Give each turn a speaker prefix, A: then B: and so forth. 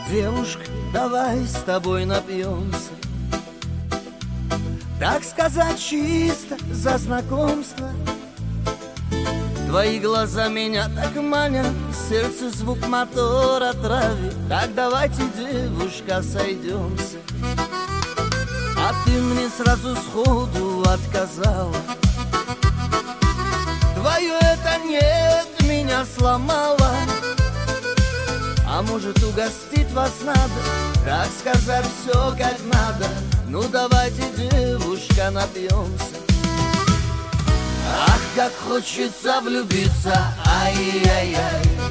A: Девушка, давай с тобой напьемся, так сказать, чисто за знакомство. Твои глаза меня так манят, сердце звук мотора травит. Так давайте, девушка, сойдемся. А ты мне сразу сходу отказала. Твое это нет меня сломало. А может, угостить вас надо, так сказать, все как надо. Ну давайте, девушка, напьемся. Ах, как хочется влюбиться, ай-яй-яй.